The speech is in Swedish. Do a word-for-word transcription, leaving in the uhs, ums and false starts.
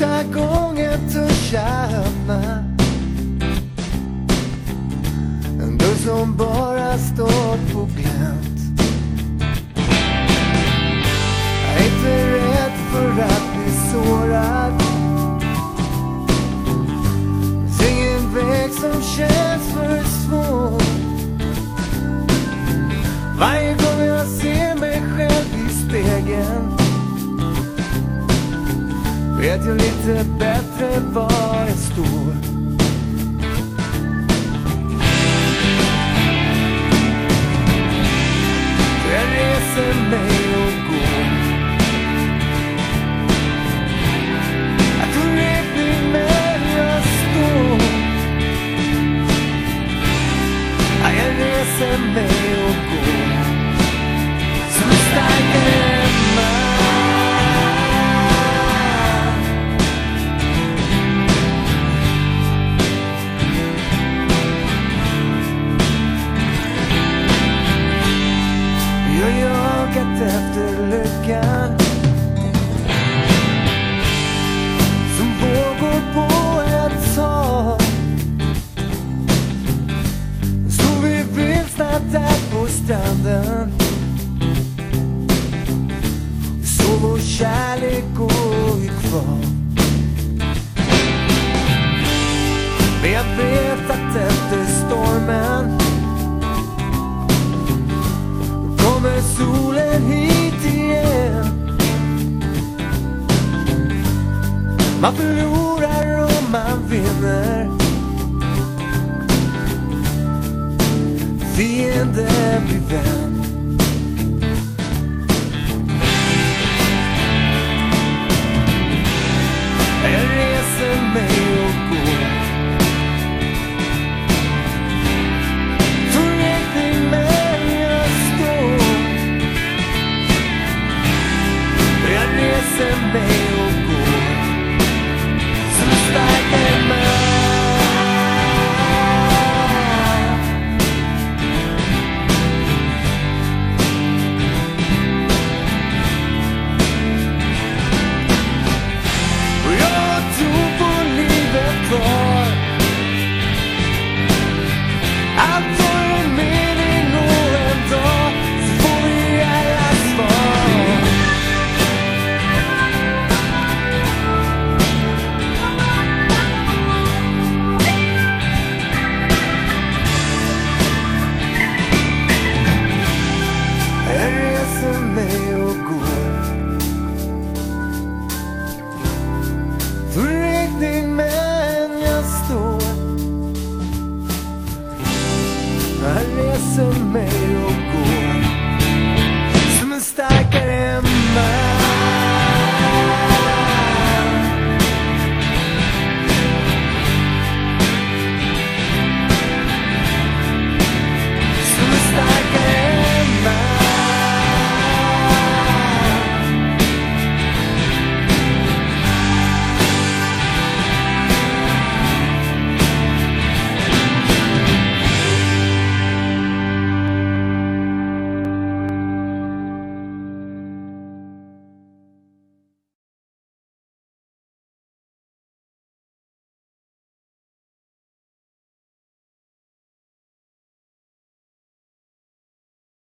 Sista gången törs jag öppna en dörr som bara står på glänt. Jag är inte rädd för att bli sårad. Det är ingen väg som känns för svår. Varje gång jag ser mig själv i spegeln vet jag lite bättre var jag står. Jag reser mig och går. Jag tog räkning när jag står. Jag reser mig och går. Som starkare man. Jag har jagat efter lyckan som vågor på ett hav. Så vi vilsna där på stranden. Så vår kärlek går ju kvar. Men jag vet att efter stormen kommer solen hit igen. Man förlorar och man vinner. Fienden blir vän.